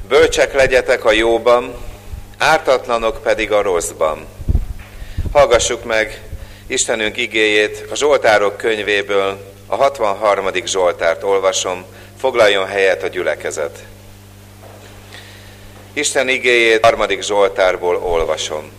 Bölcsek legyetek a jóban, ártatlanok pedig a rosszban. Hallgassuk meg Istenünk igéjét a Zsoltárok könyvéből, a 63. Zsoltárt olvasom, foglaljon helyet a gyülekezet. Isten igéjét 3. Zsoltárból olvasom.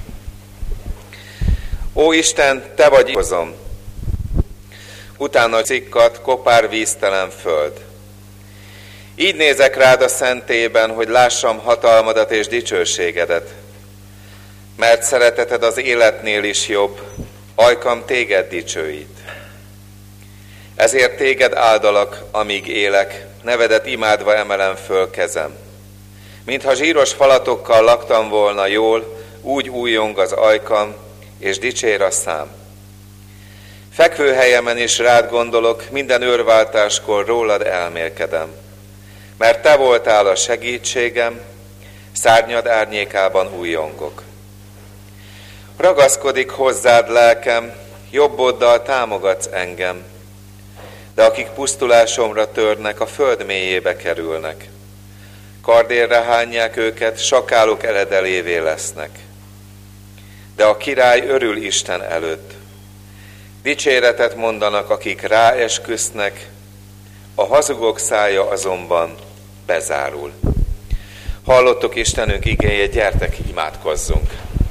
Ó Isten, te vagy igazom, utána cikkat, kopár víztelen föld. Így nézek rád a szentében, hogy lássam hatalmadat és dicsőségedet. Mert szereteted az életnél is jobb, ajkam téged dicsőít. Ezért téged áldalak, amíg élek, nevedet imádva emelem föl kezem. Mintha zsíros falatokkal laktam volna jól, úgy újjong az ajkam, és dicsér a szám. Fekvőhelyemen is rád gondolok, minden őrváltáskor rólad elmélkedem. Mert te voltál a segítségem, szárnyad árnyékában újjongok. Ragaszkodik hozzád lelkem, jobboddal támogatsz engem, de akik pusztulásomra törnek, a föld mélyébe kerülnek. Kardérre hányják őket, sakálok eredelévé lesznek. De a király örül Isten előtt. Dicséretet mondanak, akik ráesküsznek, a hazugok szája azonban bezárul. Hallottuk Istenünk igéjét, gyertek, imádkozzunk.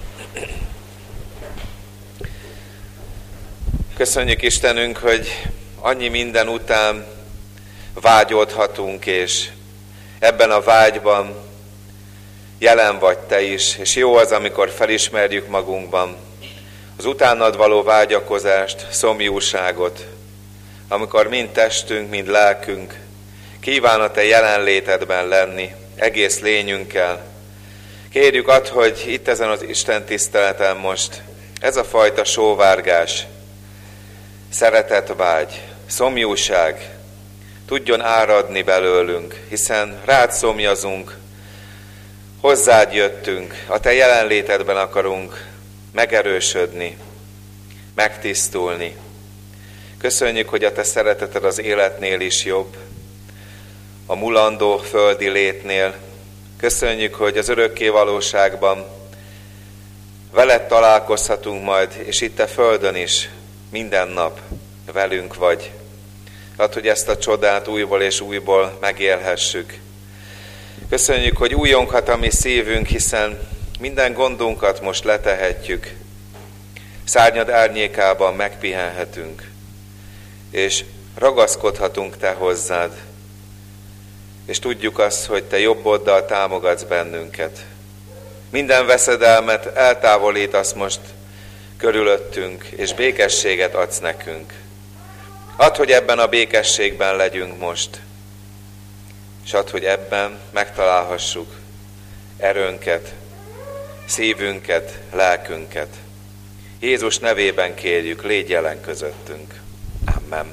Köszönjük Istenünk, hogy annyi minden után vágyódhatunk, és ebben a vágyban jelen vagy te is, és jó az, amikor felismerjük magunkban az utánad való vágyakozást, szomjúságot, amikor mind testünk, mind lelkünk kíván a te jelenlétedben lenni, egész lényünkkel. Kérjük add, hogy itt ezen az Isten tiszteleten most ez a fajta sóvárgás, szeretetvágy, szomjúság tudjon áradni belőlünk, hiszen rád szomjazunk, hozzád jöttünk, a te jelenlétedben akarunk megerősödni, megtisztulni. Köszönjük, hogy a te szereteted az életnél is jobb, a mulandó földi létnél. Köszönjük, hogy az örökké valóságban veled találkozhatunk majd, és itt a földön is minden nap velünk vagy. Add, hogy ezt a csodát újból és újból megélhessük. Köszönjük, hogy újjonghat a mi szívünk, hiszen minden gondunkat most letehetjük. Szárnyad árnyékában megpihenhetünk, és ragaszkodhatunk te hozzád, és tudjuk azt, hogy te jobboddal támogatsz bennünket. Minden veszedelmet eltávolítasz most körülöttünk, és békességet adsz nekünk. Add, hogy ebben a békességben legyünk most, és add, hogy ebben megtalálhassuk erőnket, szívünket, lelkünket. Jézus nevében kérjük, légy jelen közöttünk. Amen.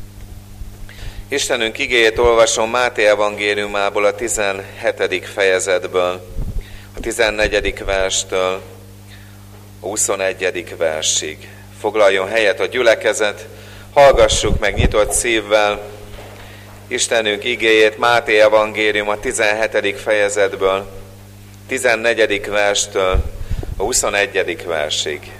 Istenünk igéjét olvasom Máté evangéliumából, a 17. fejezetből, a 14. verstől a 21. versig. Foglaljon helyet a gyülekezet, hallgassuk meg nyitott szívvel Istenünk igéjét, Máté evangélium a 17. fejezetből, 14. verstől a 21. versig.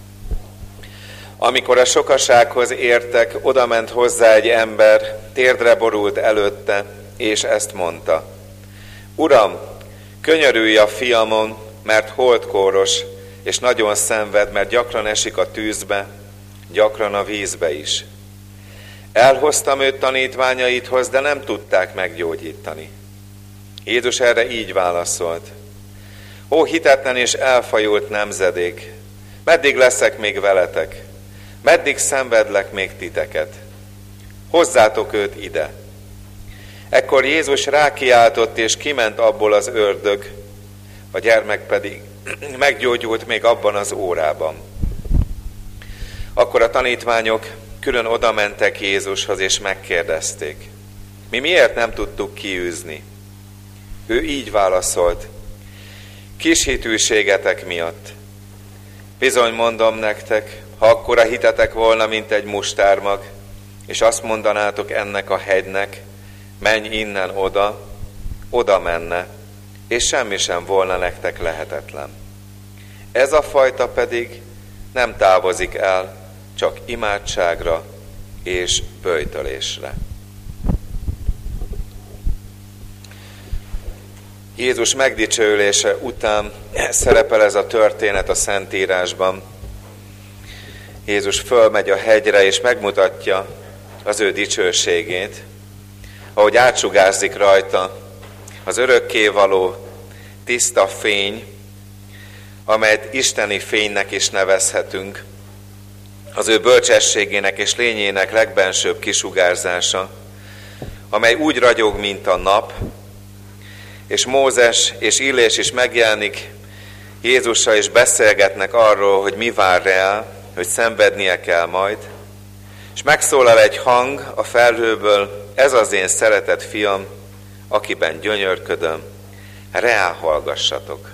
Amikor a sokasághoz értek, odament hozzá egy ember, térdre borult előtte, és ezt mondta: Uram, könyörülj a fiamon, mert holdkóros, és nagyon szenved, mert gyakran esik a tűzbe, gyakran a vízbe is. Elhoztam őt tanítványaidhoz, de nem tudták meggyógyítani. Jézus erre így válaszolt: Ó hitetlen és elfajult nemzedék, meddig leszek még veletek? Meddig szenvedlek még titeket? Hozzátok őt ide. Ekkor Jézus rákiáltott, és kiment abból az ördög, a gyermek pedig meggyógyult még abban az órában. Akkor a tanítványok külön odamentek Jézushoz, és megkérdezték: Mi miért nem tudtuk kiűzni? Ő így válaszolt: Kis hitűségetek miatt. Bizony mondom nektek, ha akkora hitetek volna, mint egy mustármag, és azt mondanátok ennek a hegynek, menj innen oda, oda menne, és semmi sem volna nektek lehetetlen. Ez a fajta pedig nem távozik el, csak imádságra és böjtölésre. Jézus megdicsőülése után szerepel ez a történet a Szentírásban. Jézus fölmegy a hegyre, és megmutatja az ő dicsőségét, ahogy átsugárzik rajta az örökkévaló tiszta fény, amelyet isteni fénynek is nevezhetünk, az ő bölcsességének és lényének legbensőbb kisugárzása, amely úgy ragyog, mint a nap, és Mózes és Illés is megjelenik Jézussal, és beszélgetnek arról, hogy mi vár rá, hogy szenvednie kell majd, és megszólal egy hang a felhőből: ez az én szeretett fiam, akiben gyönyörködöm, reá hallgassatok.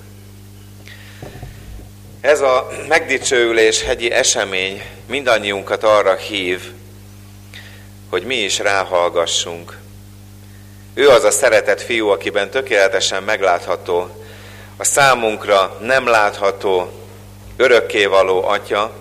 Ez a megdicsőülés hegyi esemény mindannyiunkat arra hív, hogy mi is ráhallgassunk. Ő az a szeretett fiú, akiben tökéletesen meglátható a számunkra nem látható, örökkévaló Atya,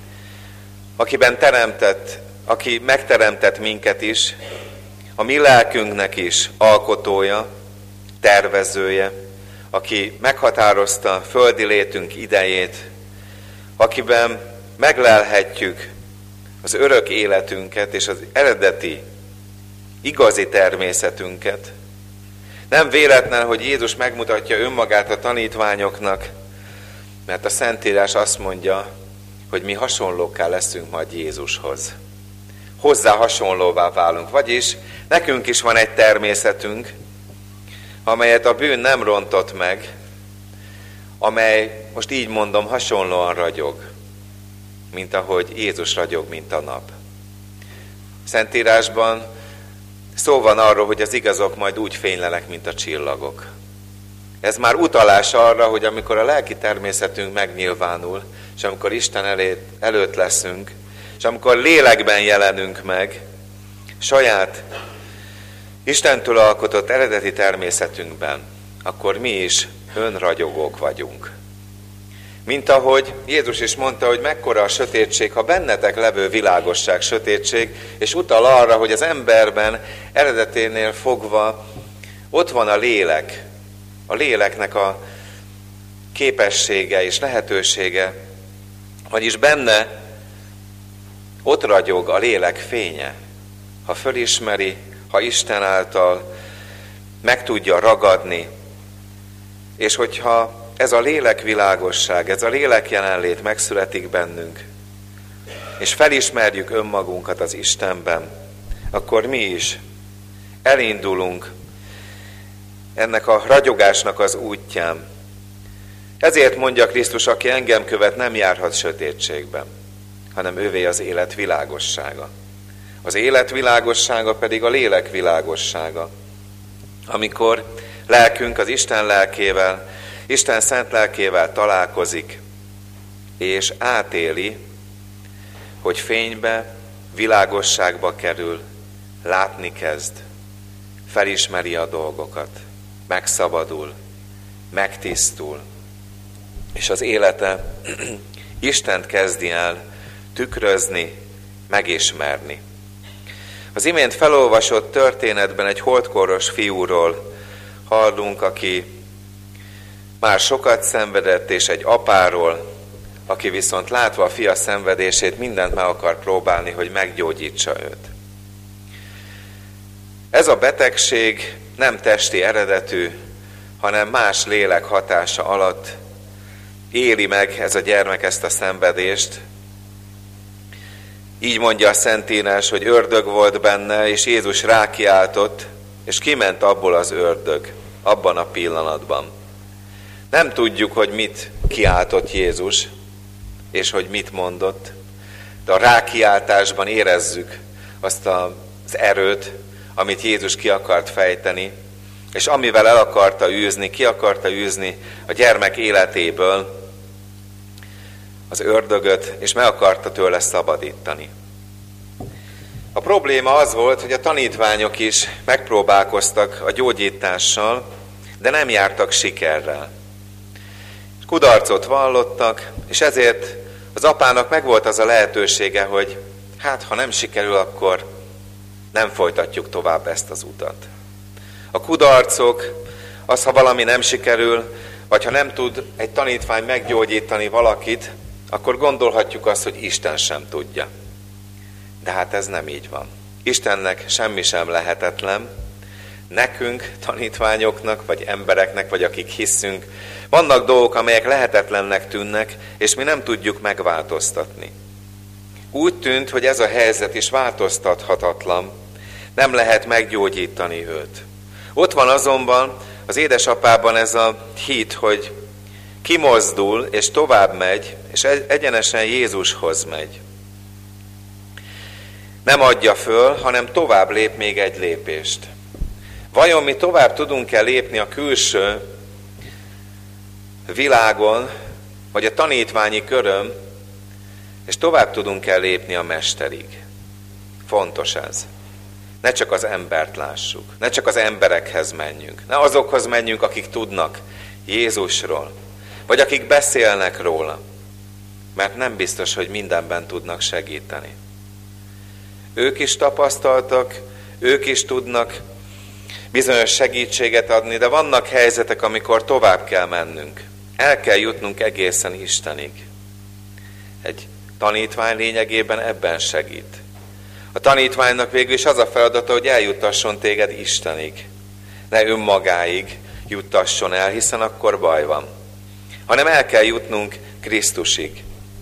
akiben aki megteremtett minket is, a mi lelkünknek is alkotója, tervezője, aki meghatározta földi létünk idejét, akiben meglelhetjük az örök életünket és az eredeti, igazi természetünket. Nem véletlen, hogy Jézus megmutatja önmagát a tanítványoknak, mert a Szentírás azt mondja, hogy mi hasonlókká leszünk majd Jézushoz. Hozzá hasonlóvá válunk, vagyis nekünk is van egy természetünk, amelyet a bűn nem rontott meg, amely, most így mondom, hasonlóan ragyog, mint ahogy Jézus ragyog, mint a nap. Szentírásban szó van arról, hogy az igazok majd úgy fénylenek, mint a csillagok. Ez már utalás arra, hogy amikor a lelki természetünk megnyilvánul, és amikor Isten előtt leszünk, és amikor lélekben jelenünk meg, saját Istentől alkotott eredeti természetünkben, akkor mi is önragyogók vagyunk. Mint ahogy Jézus is mondta, hogy mekkora a sötétség, ha bennetek levő világosság sötétség, és utal arra, hogy az emberben eredeténél fogva ott van a lélek, a léleknek a képessége és lehetősége, vagyis benne ott ragyog a lélek fénye, ha fölismeri, ha Isten által meg tudja ragadni, és hogyha ez a lélekvilágosság, ez a lélek jelenlét megszületik bennünk, és felismerjük önmagunkat az Istenben, akkor mi is elindulunk ennek a ragyogásnak az útján. Ezért mondja Krisztus, aki engem követ, nem járhat sötétségben, hanem ővé az élet világossága. Az élet világossága pedig a lélek világossága. Amikor lelkünk az Isten lelkével, Isten szent lelkével találkozik, és átéli, hogy fénybe, világosságba kerül, látni kezd, felismeri a dolgokat, megszabadul, megtisztul, és az élete Istent kezdi el tükrözni, megismerni. Az imént felolvasott történetben egy holdkoros fiúról hallunk, aki már sokat szenvedett, és egy apáról, aki viszont látva a fia szenvedését mindent meg akar próbálni, hogy meggyógyítsa őt. Ez a betegség nem testi eredetű, hanem más lélek hatása alatt éli meg ez a gyermek ezt a szenvedést. Így mondja a Szentírás, hogy ördög volt benne, és Jézus rákiáltott, és kiment abból az ördög, abban a pillanatban. Nem tudjuk, hogy mit kiáltott Jézus, és hogy mit mondott, de a rákiáltásban érezzük azt az erőt, amit Jézus ki akart fejteni, és amivel el akarta űzni, ki akarta űzni a gyermek életéből az ördögöt, és meg akarta tőle szabadítani. A probléma az volt, hogy a tanítványok is megpróbálkoztak a gyógyítással, de nem jártak sikerrel. Kudarcot vallottak, és ezért az apának megvolt az a lehetősége, hogy hát, ha nem sikerül, akkor nem folytatjuk tovább ezt az utat. A kudarcok, az, ha valami nem sikerül, vagy ha nem tud egy tanítvány meggyógyítani valakit, akkor gondolhatjuk azt, hogy Isten sem tudja. De hát ez nem így van. Istennek semmi sem lehetetlen. Nekünk, tanítványoknak, vagy embereknek, vagy akik hiszünk, vannak dolgok, amelyek lehetetlennek tűnnek, és mi nem tudjuk megváltoztatni. Úgy tűnt, hogy ez a helyzet is változtathatatlan, nem lehet meggyógyítani őt. Ott van azonban az édesapában ez a hit, hogy kimozdul, és tovább megy, és egyenesen Jézushoz megy. Nem adja föl, hanem tovább lép még egy lépést. Vajon mi tovább tudunk-e lépni a külső világon, vagy a tanítványi köröm, és tovább tudunk-e lépni a Mesterig? Fontos ez. Ne csak az embert lássuk, ne csak az emberekhez menjünk, ne azokhoz menjünk, akik tudnak Jézusról, vagy akik beszélnek róla, mert nem biztos, hogy mindenben tudnak segíteni. Ők is tapasztaltak, ők is tudnak bizonyos segítséget adni, de vannak helyzetek, amikor tovább kell mennünk. El kell jutnunk egészen Istenig. Egy tanítvány lényegében ebben segít. A tanítványnak végül is az a feladata, hogy eljuttasson téged Istenig. Ne önmagáig juttasson el, hiszen akkor baj van. Hanem el kell jutnunk Krisztusig.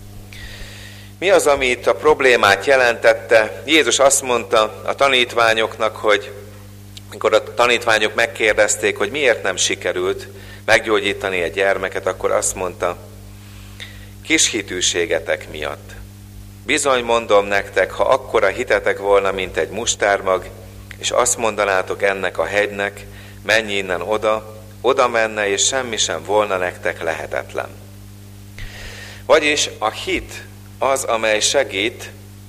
Mi az, ami itt a problémát jelentette? Jézus azt mondta a tanítványoknak, hogy amikor a tanítványok megkérdezték, hogy miért nem sikerült meggyógyítani egy gyermeket, akkor azt mondta, kis hitűségetek miatt. Bizony mondom nektek, ha akkora hitetek volna, mint egy mustármag, és azt mondanátok ennek a hegynek, menj innen oda menne, és semmi sem volna nektek lehetetlen. Vagyis a hit az, amely segít,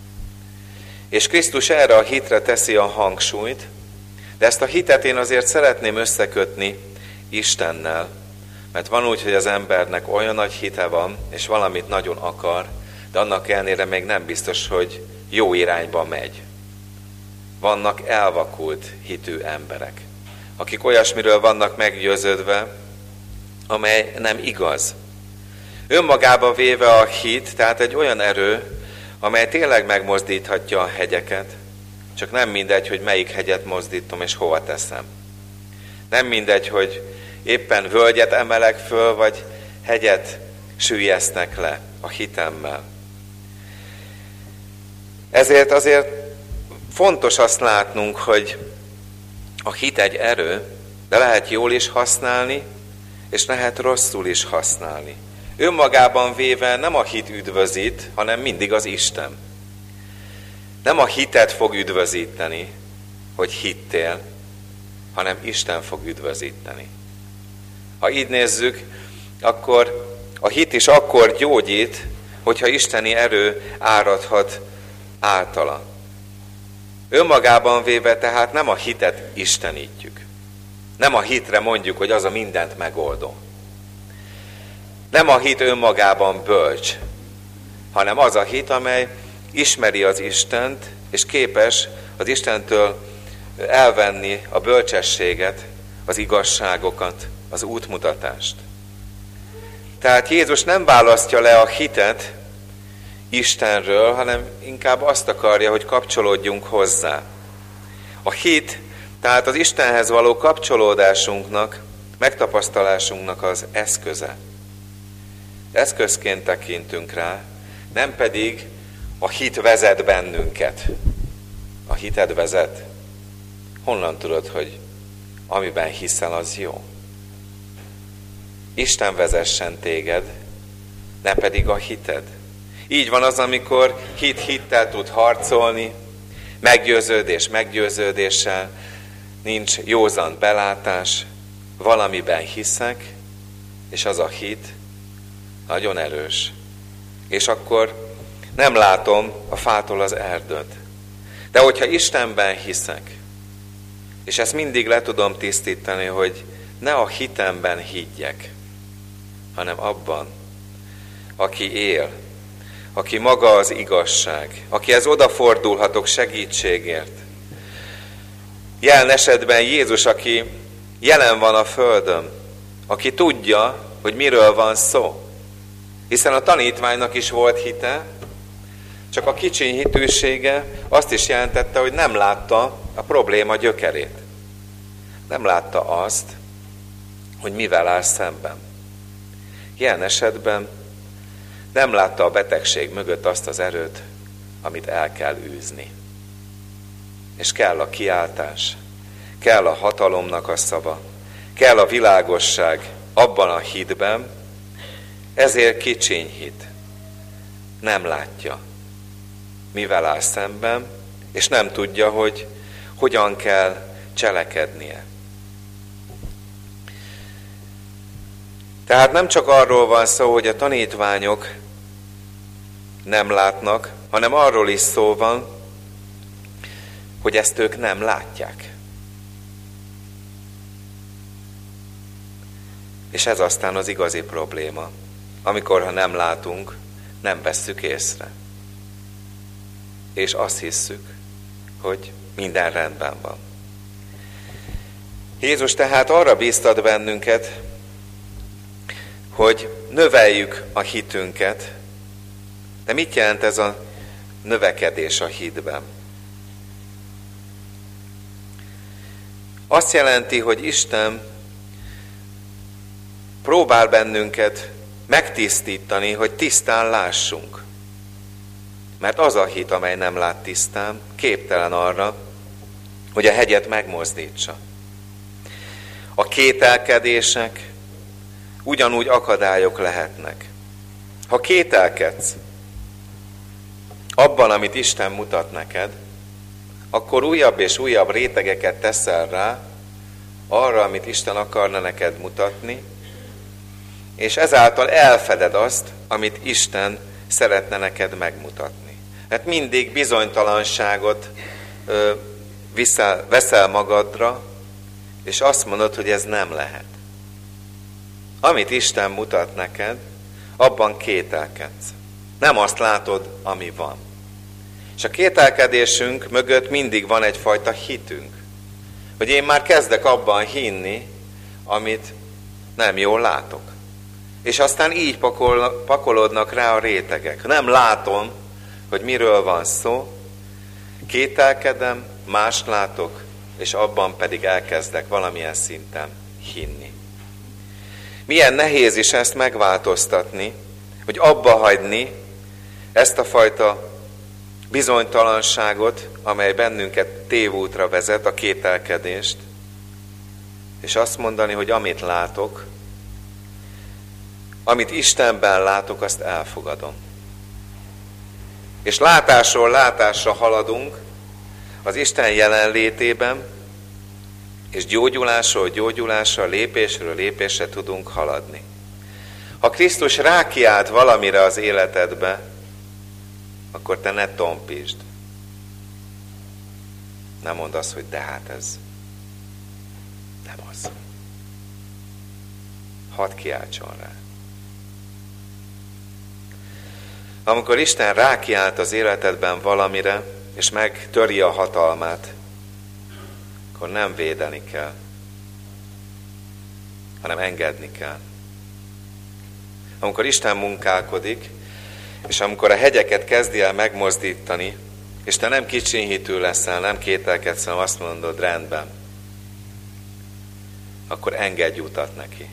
és Krisztus erre a hitre teszi a hangsúlyt, de ezt a hitet én azért szeretném összekötni Istennel, mert van úgy, hogy az embernek olyan nagy hite van, és valamit nagyon akar, de annak ellenére még nem biztos, hogy jó irányba megy. Vannak elvakult hitű emberek, akik olyasmiről vannak meggyőződve, amely nem igaz. Önmagába véve a hit, tehát egy olyan erő, amely tényleg megmozdíthatja a hegyeket, csak nem mindegy, hogy melyik hegyet mozdítom és hova teszem. Nem mindegy, hogy éppen völgyet emelek föl, vagy hegyet süllyesztek le a hitemmel. Ezért azért fontos azt látnunk, hogy a hit egy erő, de lehet jól is használni, és lehet rosszul is használni. Önmagában véve nem a hit üdvözít, hanem mindig az Isten. Nem a hitet fog üdvözíteni, hogy hittél, hanem Isten fog üdvözíteni. Ha így nézzük, akkor a hit is akkor gyógyít, hogyha isteni erő áradhat általa. Önmagában véve tehát nem a hitet istenítjük. Nem a hitre mondjuk, hogy az a mindent megoldó. Nem a hit önmagában bölcs, hanem az a hit, amely ismeri az Istent, és képes az Istentől elvenni a bölcsességet, az igazságokat, az útmutatást. Tehát Jézus nem választja le a hitet Istenről, hanem inkább azt akarja, hogy kapcsolódjunk hozzá. A hit, tehát az Istenhez való kapcsolódásunknak, megtapasztalásunknak az eszköze. Eszközként tekintünk rá, nem pedig a hit vezet bennünket. A hited vezet? Honnan tudod, hogy amiben hiszel, az jó? Isten vezessen téged, ne pedig a hited. Így van az, amikor hit hittel tud harcolni, meggyőződés meggyőződéssel, nincs józan belátás, valamiben hiszek, és az a hit nagyon erős. És akkor nem látom a fától az erdőt. De hogyha Istenben hiszek, és ezt mindig le tudom tisztítani, hogy ne a hitemben higgyek, hanem abban, aki él, aki maga az igazság, akihez odafordulhatok segítségért. Jelen esetben Jézus, aki jelen van a földön, aki tudja, hogy miről van szó. Hiszen a tanítványnak is volt hite, csak a kicsiny hitűsége azt is jelentette, hogy nem látta a probléma gyökerét. Nem látta azt, hogy mivel áll szemben. Ilyen esetben nem látta a betegség mögött azt az erőt, amit el kell űzni. És kell a kiáltás, kell a hatalomnak a szava, kell a világosság abban a hitben, ezért kicsiny hit. Nem látja, mivel áll szemben, és nem tudja, hogy hogyan kell cselekednie. Tehát nem csak arról van szó, hogy a tanítványok nem látnak, hanem arról is szó van, hogy ezt ők nem látják. És ez aztán az igazi probléma, amikor, ha nem látunk, nem vesszük észre. És azt hisszük, hogy minden rendben van. Jézus tehát arra bíztat bennünket, hogy növeljük a hitünket. De mit jelent ez a növekedés a hitben? Azt jelenti, hogy Isten próbál bennünket megtisztítani, hogy tisztán lássunk. Mert az a hit, amely nem lát tisztán, képtelen arra, hogy a hegyet megmozdítsa. A kételkedések ugyanúgy akadályok lehetnek. Ha kételkedsz abban, amit Isten mutat neked, akkor újabb és újabb rétegeket teszel rá arra, amit Isten akarna neked mutatni, és ezáltal elfeded azt, amit Isten szeretne neked megmutatni. Mert mindig bizonytalanságot veszel magadra, és azt mondod, hogy ez nem lehet. Amit Isten mutat neked, abban kételkedsz. Nem azt látod, ami van. És a kételkedésünk mögött mindig van egyfajta hitünk. Hogy én már kezdek abban hinni, amit nem jól látok. És aztán így pakolódnak rá a rétegek. Nem látom, hogy miről van szó, kételkedem, mást látok, és abban pedig elkezdek valamilyen szinten hinni. Milyen nehéz is ezt megváltoztatni, hogy abba hagyni ezt a fajta bizonytalanságot, amely bennünket tévútra vezet, a kételkedést, és azt mondani, hogy amit látok, amit Istenben látok, azt elfogadom. És látásról látásra haladunk az Isten jelenlétében, és gyógyulásról gyógyulásra, lépésről lépésre tudunk haladni. Ha Krisztus rákiált valamire az életedbe, akkor te ne tompítsd. Nem mondd azt, hogy de hát ez nem az. Hadd kiáltson rá. Amikor Isten rákiált az életedben valamire, és megtöri a hatalmát, akkor nem védeni kell, hanem engedni kell. Amikor Isten munkálkodik, és amikor a hegyeket kezdi el megmozdítani, és te nem kicsinyhitű leszel, nem kételkedsz, hanem azt mondod, rendben, akkor engedj utat neki.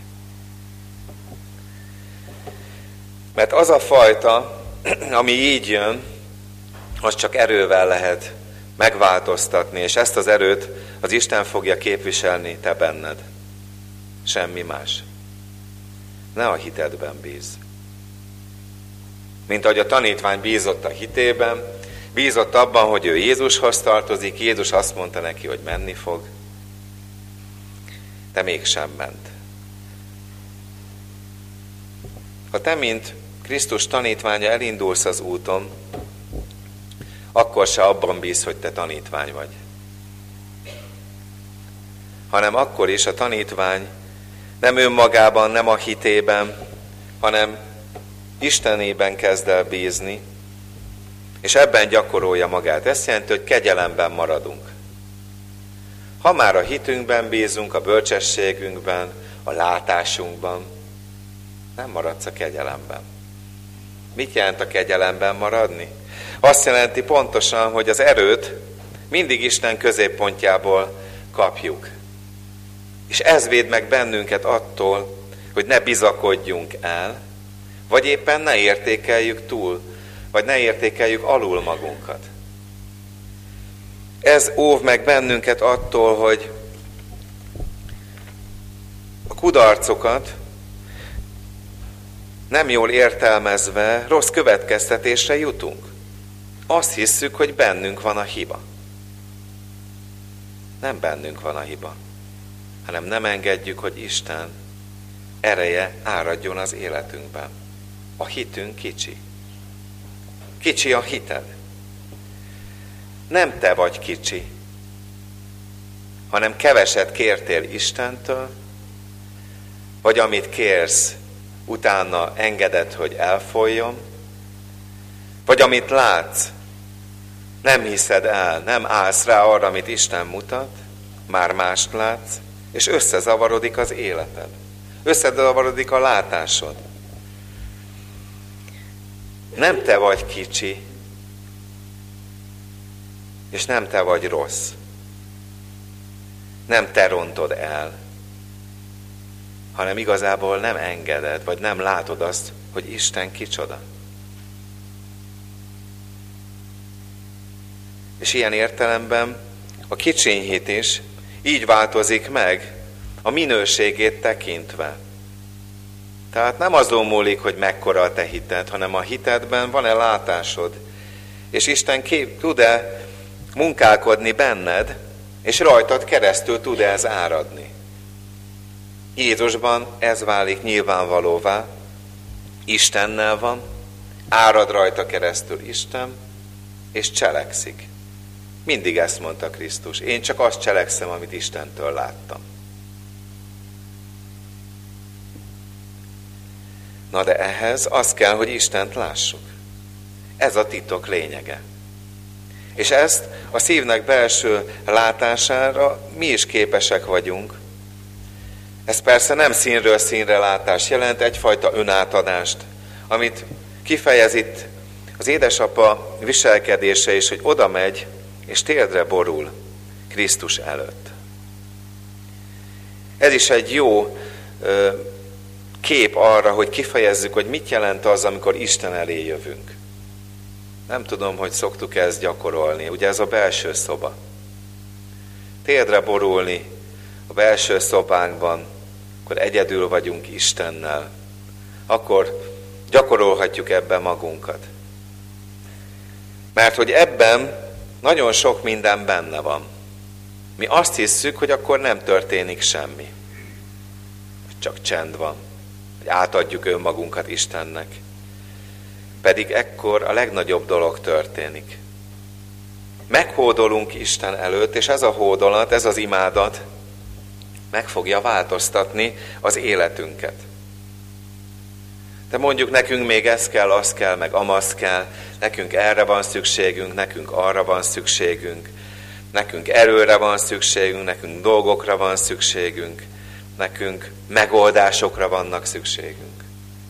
Mert az a fajta, ami így jön, az csak erővel lehet megváltoztatni, és ezt az erőt az Isten fogja képviselni te benned. Semmi más. Ne a hitedben bízz. Mint ahogy a tanítvány bízott a hitében, bízott abban, hogy ő Jézushoz tartozik, Jézus azt mondta neki, hogy menni fog, de mégsem ment. Ha te, mint Krisztus tanítványa elindulsz az úton, akkor akkor se abban bíz, hogy te tanítvány vagy. Hanem akkor is a tanítvány nem önmagában, nem a hitében, hanem Istenében kezd el bízni, és ebben gyakorolja magát. Ez jelenti, hogy kegyelemben maradunk. Ha már a hitünkben bízunk, a bölcsességünkben, a látásunkban, nem maradsz a kegyelemben. Mit jelent a kegyelemben maradni? Azt jelenti pontosan, hogy az erőt mindig Isten középpontjából kapjuk. És ez véd meg bennünket attól, hogy ne bizakodjunk el, vagy éppen ne értékeljük túl, vagy ne értékeljük alul magunkat. Ez óv meg bennünket attól, hogy a kudarcokat nem jól értelmezve rossz következtetésre jutunk. Azt hisszük, hogy bennünk van a hiba. Nem bennünk van a hiba, hanem nem engedjük, hogy Isten ereje áradjon az életünkben. A hitünk kicsi. Kicsi a hited. Nem te vagy kicsi, hanem keveset kértél Istentől, vagy amit kérsz, utána engeded, hogy elfolyjon, vagy amit látsz, nem hiszed el, nem állsz rá arra, amit Isten mutat, már mást látsz, és összezavarodik az életed. Összezavarodik a látásod. Nem te vagy kicsi, és nem te vagy rossz. Nem te rontod el, hanem igazából nem engeded, vagy nem látod azt, hogy Isten kicsoda. És ilyen értelemben a kicsiny hit is így változik meg a minőségét tekintve. Tehát nem azon múlik, hogy mekkora a te hited, hanem a hitedben van-e látásod, és Isten tud-e munkálkodni benned, és rajtad keresztül tud-e ez áradni. Jézusban ez válik nyilvánvalóvá, Istennel van, árad rajta keresztül Isten, és cselekszik. Mindig ezt mondta Krisztus. Én csak azt cselekszem, amit Istentől láttam. Na de ehhez az kell, hogy Istent lássuk. Ez a titok lényege. És ezt a szívnek belső látására mi is képesek vagyunk. Ez persze nem színről színre látás jelent, egyfajta önátadást, amit kifejez itt az édesapa viselkedése is, hogy oda megy, és térdre borul Krisztus előtt. Ez is egy jó kép arra, hogy kifejezzük, hogy mit jelent az, amikor Isten elé jövünk. Nem tudom, hogy szoktuk ezt gyakorolni. Ugye ez a belső szoba. Térdre borulni a belső szobánkban, akkor egyedül vagyunk Istennel. Akkor gyakorolhatjuk ebben magunkat. Mert hogy ebben nagyon sok minden benne van. Mi azt hisszük, hogy akkor nem történik semmi. Csak csend van. Hogy átadjuk önmagunkat Istennek. Pedig ekkor a legnagyobb dolog történik. Meghódolunk Isten előtt, és ez a hódolat, ez az imádat meg fogja változtatni az életünket. De mondjuk nekünk még ez kell, az kell, meg amaz kell, nekünk erre van szükségünk, nekünk arra van szükségünk, nekünk erőre van szükségünk, nekünk dolgokra van szükségünk, nekünk megoldásokra vannak szükségünk.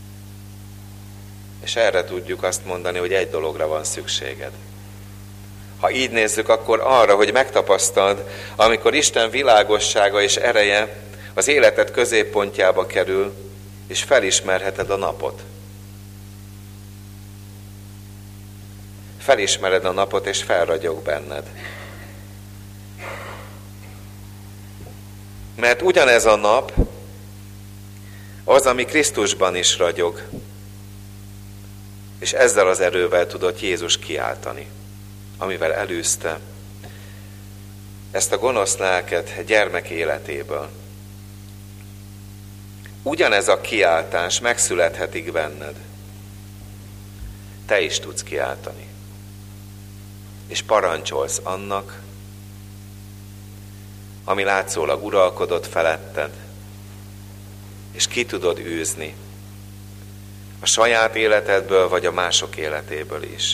És erre tudjuk azt mondani, hogy egy dologra van szükséged. Ha így nézzük, akkor arra, hogy megtapasztald, amikor Isten világossága és ereje az életed középpontjába kerül, és felismerheted a napot. Felismered a napot, és felragyog benned. Mert ugyanez a nap az, ami Krisztusban is ragyog, és ezzel az erővel tudott Jézus kiáltani, amivel elűzte ezt a gonosz lelket gyermek életéből. Ugyanez a kiáltás megszülethetik benned. Te is tudsz kiáltani. és parancsolsz annak, ami látszólag uralkodott feletted, és ki tudod űzni a saját életedből, vagy a mások életéből is.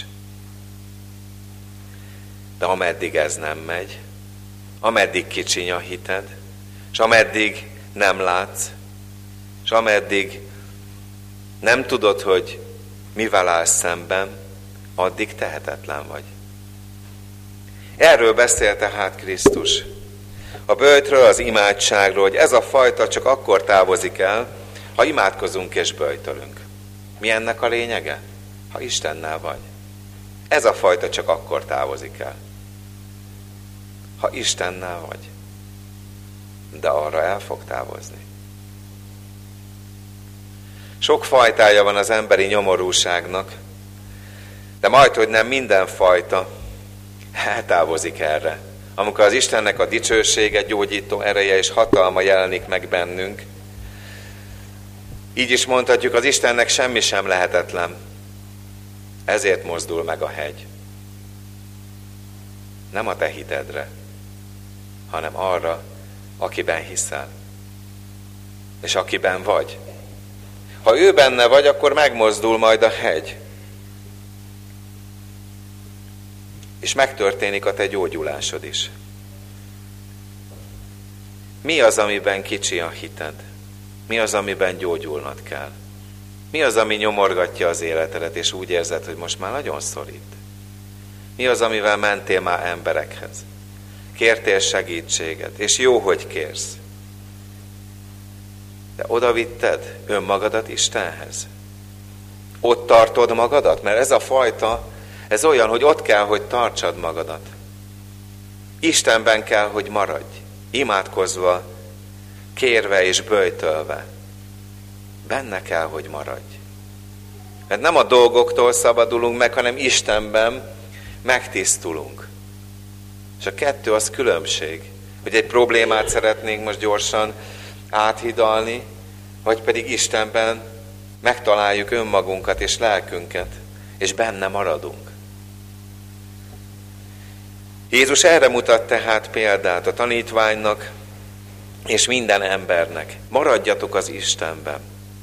De ameddig ez nem megy, ameddig kicsiny a hited, és ameddig nem látsz, és ameddig nem tudod, hogy mivel állsz szemben, addig tehetetlen vagy. Erről beszél tehát Krisztus. A böjtről, az imádságról, hogy ez a fajta csak akkor távozik el, ha imádkozunk és böjtölünk. Mi ennek a lényege? Ha Istennel vagy. Ez a fajta csak akkor távozik el, ha Istennel vagy. De arra el fog távozni. Sok fajtája van az emberi nyomorúságnak, de majdhogy nem minden fajta eltávozik erre. Amikor az Istennek a dicsősége, gyógyító ereje és hatalma jelenik meg bennünk, így is mondhatjuk, az Istennek semmi sem lehetetlen. Ezért mozdul meg a hegy. Nem a te hitedre, hanem arra, akiben hiszel, és akiben vagy. Ha ő benne vagy, akkor megmozdul majd a hegy. És megtörténik a te gyógyulásod is. Mi az, amiben kicsi a hited? Mi az, amiben gyógyulnod kell? Mi az, ami nyomorgatja az életedet, és úgy érzed, hogy most már nagyon szorít? Mi az, amivel mentél már emberekhez? Kértél segítséget, és jó, hogy kérsz. De oda vitted önmagadat Istenhez? Ott tartod magadat? Mert ez a fajta, ez olyan, hogy ott kell, hogy tartsad magadat. Istenben kell, hogy maradj. Imádkozva, kérve és böjtölve. Benne kell, hogy maradj. Mert nem a dolgoktól szabadulunk meg, hanem Istenben megtisztulunk. És a kettő az különbség. Hogy egy problémát szeretnénk most gyorsan áthidalni, vagy pedig Istenben megtaláljuk önmagunkat és lelkünket, és benne maradunk. Jézus erre mutat tehát példát a tanítványnak és minden embernek. Maradjatok az Istenben.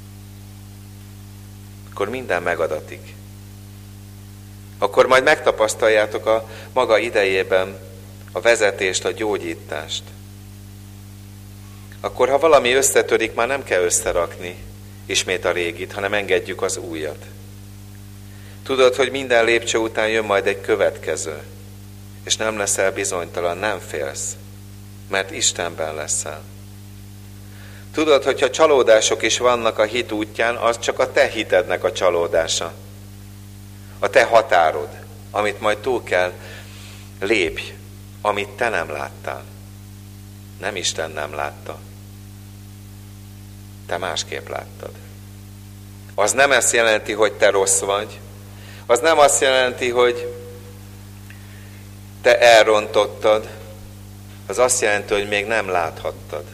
Akkor minden megadatik. Akkor majd megtapasztaljátok a maga idejében a vezetést, a gyógyítást. Akkor, ha valami összetörik, már nem kell összerakni ismét a régit, hanem engedjük az újat. Tudod, hogy minden lépcső után jön majd egy következő, és nem leszel bizonytalan, nem félsz, mert Istenben leszel. Tudod, hogyha csalódások is vannak a hit útján, az csak a te hitednek a csalódása. A te határod, amit majd túl kell lépj, amit te nem láttál. Nem Isten nem látta. Te másképp láttad. Az nem ezt jelenti, hogy te rossz vagy. Az nem azt jelenti, hogy te elrontottad. Az azt jelenti, hogy még nem láthattad.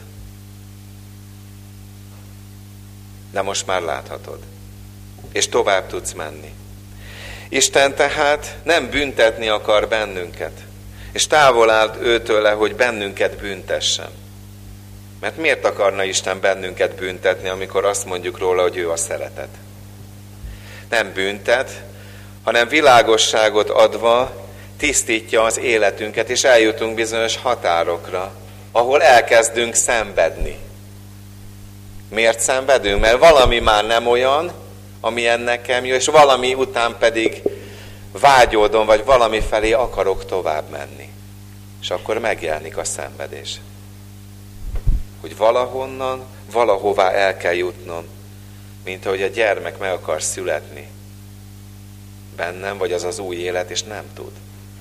De most már láthatod. És tovább tudsz menni. Isten tehát nem büntetni akar bennünket. És távol áll őtőle, hogy bennünket büntessen. Mert miért akarna Isten bennünket büntetni, amikor azt mondjuk róla, hogy ő a szeretet? Nem büntet, hanem világosságot adva tisztítja az életünket, és eljutunk bizonyos határokra, ahol elkezdünk szenvedni. Miért szenvedünk? Mert valami már nem olyan, amilyen nekem jó, és valami után pedig vágyódom, vagy valami felé akarok tovább menni. És akkor megjelenik a szenvedés. Hogy valahonnan, valahová el kell jutnom, mint ahogy a gyermek meg akar születni. Bennem, vagy az az új élet, és nem tud.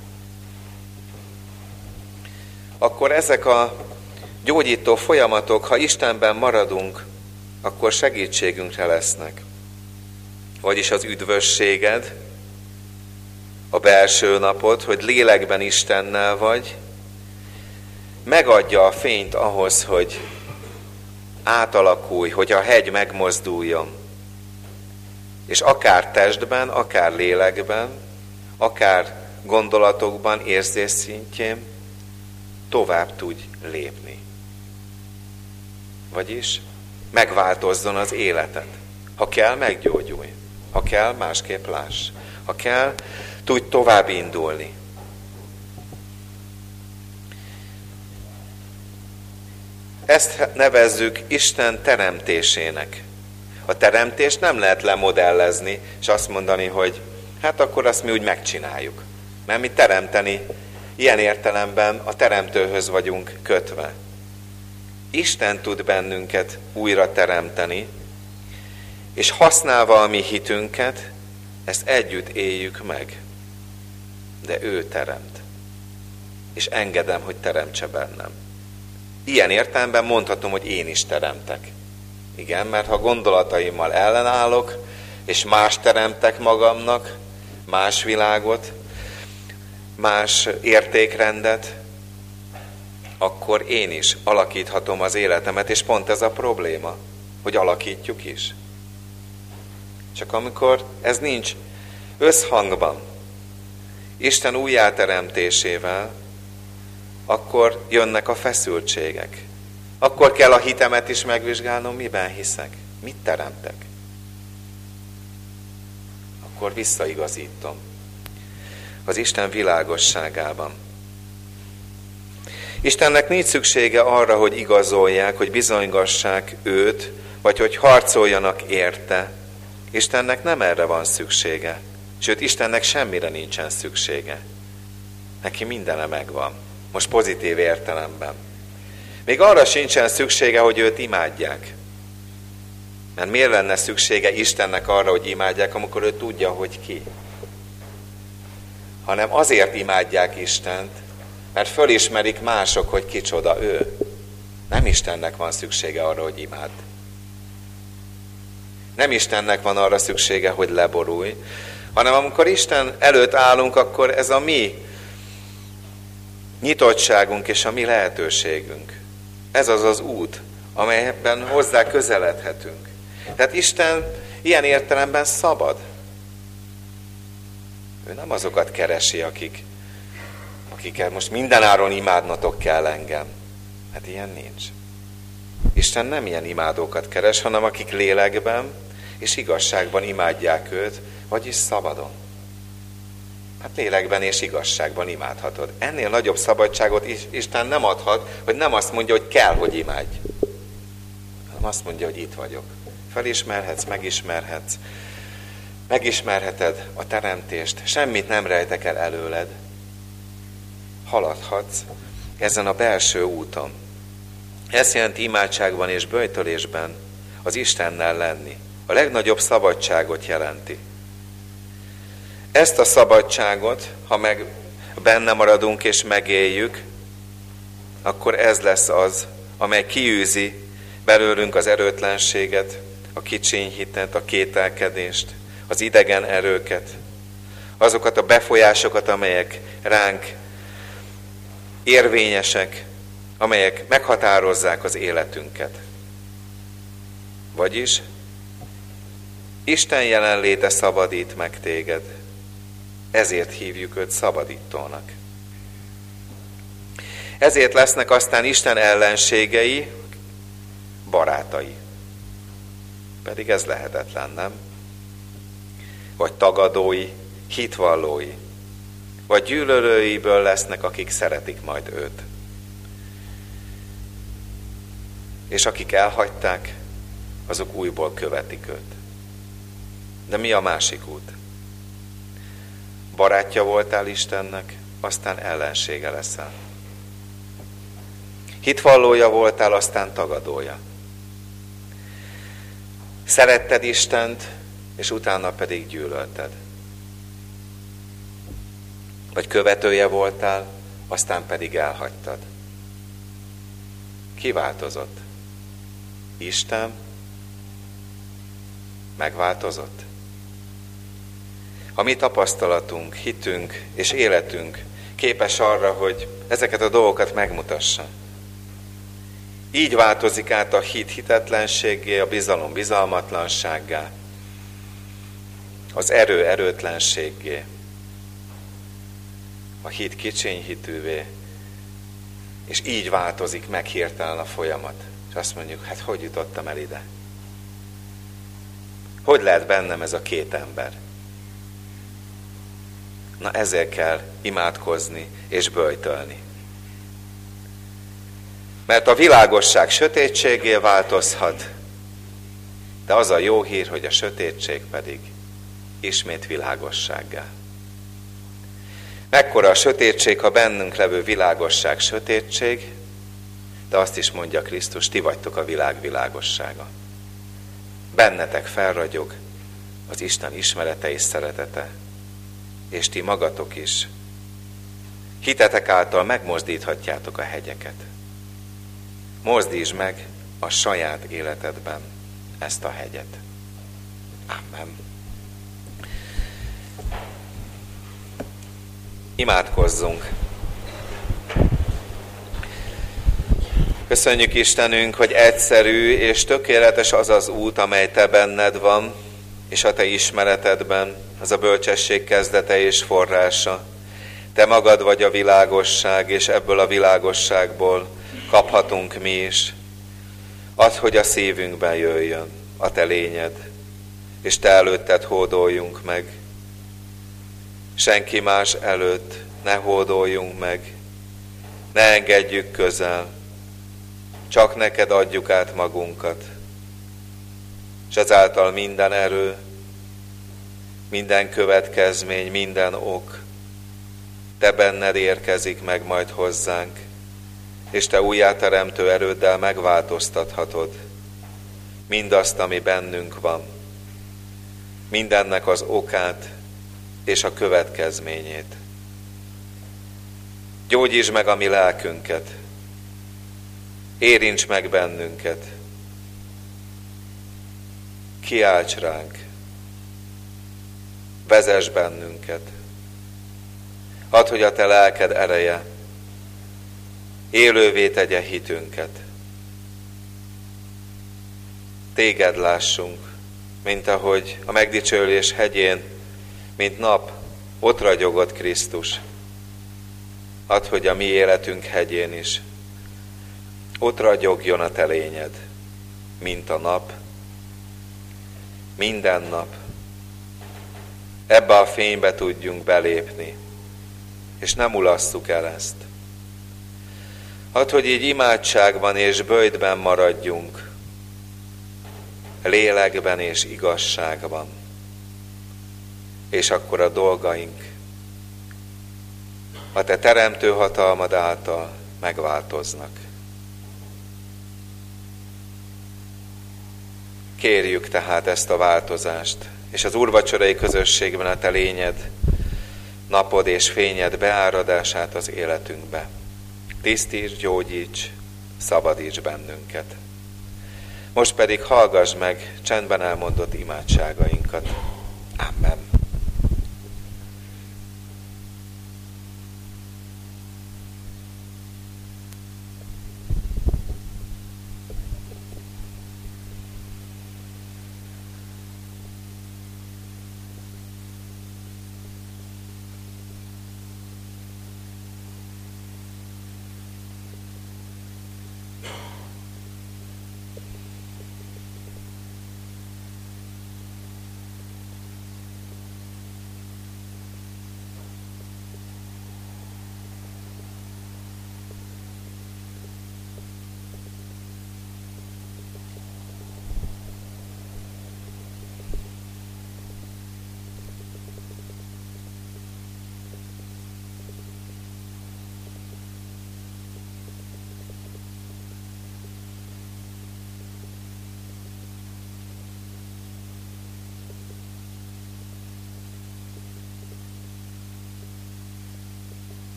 Akkor ezek a gyógyító folyamatok, ha Istenben maradunk, akkor segítségünkre lesznek. Vagyis az üdvösséged, a belső napod, hogy lélekben Istennel vagy, megadja a fényt ahhoz, hogy átalakulj, hogy a hegy megmozduljon. És akár testben, akár lélekben, akár gondolatokban, érzés szintjén tovább tudj lépni. Vagyis megváltozzon az életed. Ha kell, meggyógyulj. Ha kell, másképp láss. Ha kell, tudj tovább indulni. Ezt nevezzük Isten teremtésének. A teremtést nem lehet lemodellezni, és azt mondani, hogy hát akkor azt mi úgy megcsináljuk. Mert mi teremteni, ilyen értelemben a teremtőhöz vagyunk kötve. Isten tud bennünket újra teremteni, és használva a mi hitünket, ezt együtt éljük meg. De ő teremt. És engedem, hogy teremtse bennem. Ilyen értelemben mondhatom, hogy én is teremtek. Igen, mert ha gondolataimmal ellenállok, és más teremtek magamnak, más világot, más értékrendet, akkor én is alakíthatom az életemet, és pont ez a probléma, hogy alakítjuk is. Csak amikor ez nincs összhangban Isten újjáteremtésével, akkor jönnek a feszültségek. Akkor kell a hitemet is megvizsgálnom, miben hiszek, mit teremtek. Akkor visszaigazítom az Isten világosságában. Istennek nincs szüksége arra, hogy igazolják, hogy bizonygassák őt, vagy hogy harcoljanak érte. Istennek nem erre van szüksége. Sőt, Istennek semmire nincsen szüksége. Neki mindene megvan. Most pozitív értelemben. Még arra sincsen szüksége, hogy őt imádják. Mert miért lenne szüksége Istennek arra, hogy imádják, amikor ő tudja, hogy ki? Hanem azért imádják Istent, mert fölismerik mások, hogy kicsoda ő. Nem Istennek van szüksége arra, hogy imád. Nem Istennek van arra szüksége, hogy leborulj, hanem amikor Isten előtt állunk, akkor ez a mi nyitottságunk és a mi lehetőségünk. Ez az az út, amelyben hozzá közeledhetünk. Tehát Isten ilyen értelemben szabad. Ő nem azokat keresi, akiket most mindenáron imádnatok kell engem. Hát ilyen nincs. Isten nem ilyen imádókat keres, hanem akik lélekben és igazságban imádják őt, vagyis szabadon. Hát lélekben és igazságban imádhatod. Ennél nagyobb szabadságot Isten nem adhat, hogy nem azt mondja, hogy kell, hogy imádj. Hanem azt mondja, hogy itt vagyok. Felismerhetsz, megismerheted a teremtést, semmit nem rejtek el előled. Haladhatsz ezen a belső úton. Ez jelenti imádságban és böjtölésben az Istennel lenni. A legnagyobb szabadságot jelenti. Ezt a szabadságot, ha meg benne maradunk és megéljük, akkor ez lesz az, amely kiűzi belőlünk az erőtlenséget, a kicsinyhitet, a kételkedést, az idegen erőket, azokat a befolyásokat, amelyek ránk érvényesek, amelyek meghatározzák az életünket. Vagyis Isten jelenléte szabadít meg téged. Ezért hívjuk őt szabadítónak. Ezért lesznek aztán Isten ellenségei, barátai. Pedig ez lehetetlen, nem? Vagy tagadói, hitvallói, vagy gyűlölőiből lesznek, akik szeretik majd őt. És akik elhagyták, azok újból követik őt. De mi a másik út? Barátja voltál Istennek, aztán ellensége leszel. Hitvallója voltál, aztán tagadója. Szeretted Istent, és utána pedig gyűlölted. Vagy követője voltál, aztán pedig elhagytad. Ki változott? Isten megváltozott? A mi tapasztalatunk, hitünk és életünk képes arra, hogy ezeket a dolgokat megmutassa. Így változik át a hit hitetlenséggé, a bizalom bizalmatlansággá, az erő erőtlenséggé. a hit kicsiny hitűvé, és így változik meg hirtelen a folyamat. És azt mondjuk, hát hogy jutottam el ide? Hogy lehet bennem ez a két ember? Na ezért kell imádkozni és böjtölni. Mert a világosság sötétségé változhat, de az a jó hír, hogy a sötétség pedig ismét világossággá. Mekkora a sötétség, ha bennünk levő világosság sötétség, de azt is mondja Krisztus, ti vagytok a világ világossága. Bennetek felragyog az Isten ismerete és szeretete, és ti magatok is hitetek által megmozdíthatjátok a hegyeket. Mozdítsd meg a saját életedben ezt a hegyet. Amen. Imádkozzunk. Köszönjük Istenünk, hogy egyszerű és tökéletes az az út, amely te benned van, és a te ismeretedben, az a bölcsesség kezdete és forrása. Te magad vagy a világosság, és ebből a világosságból kaphatunk mi is. Add, hogy a szívünkben jöjjön a te lényed, és te előtted hódoljunk meg. Senki más előtt ne hódoljunk meg, ne engedjük közel, csak neked adjuk át magunkat. És ezáltal minden erő, minden következmény, minden ok, te benned érkezik meg majd hozzánk, és te újjáteremtő erőddel megváltoztathatod mindazt, ami bennünk van, mindennek az okát és a következményét. Gyógyítsd meg a mi lelkünket, érints meg bennünket, kiálts ránk, vezess bennünket. Add, hogy a te lelked ereje élővé tegye hitünket. Téged lássunk, mint ahogy a megdicsőlés hegyén, mint nap, ott ragyogott Krisztus. Add, hogy a mi életünk hegyén is ott ragyogjon a te lényed, mint a nap, minden nap. Ebbe a fénybe tudjunk belépni, és nem mulasszuk el ezt. Add, hogy így imádságban és böjtben maradjunk, lélekben és igazságban, és akkor a dolgaink a te teremtő hatalmad által megváltoznak. Kérjük tehát ezt a változást, és az úrvacsorai közösségben a te lényed, napod és fényed beáradását az életünkbe. Tisztíts, gyógyíts, szabadíts bennünket. Most pedig hallgass meg csendben elmondott imádságainkat. Amen.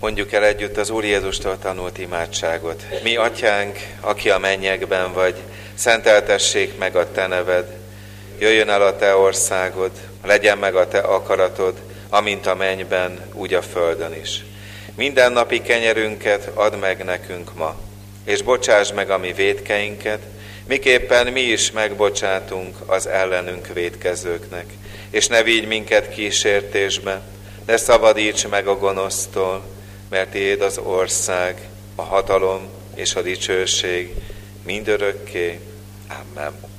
Mondjuk el együtt az Úr Jézustól tanult imádságot. Mi, Atyánk, aki a mennyekben vagy, szenteltessék meg a Te neved. Jöjjön el a Te országod, legyen meg a Te akaratod, amint a mennyben, úgy a földön is. Mindennapi kenyerünket add meg nekünk ma, és bocsásd meg a mi vétkeinket, miképpen mi is megbocsátunk az ellenünk vétkezőknek. És ne vigy minket kísértésbe, de szabadíts meg a gonosztól, mert Tiéd az ország, a hatalom és a dicsőség mindörökké. Amen.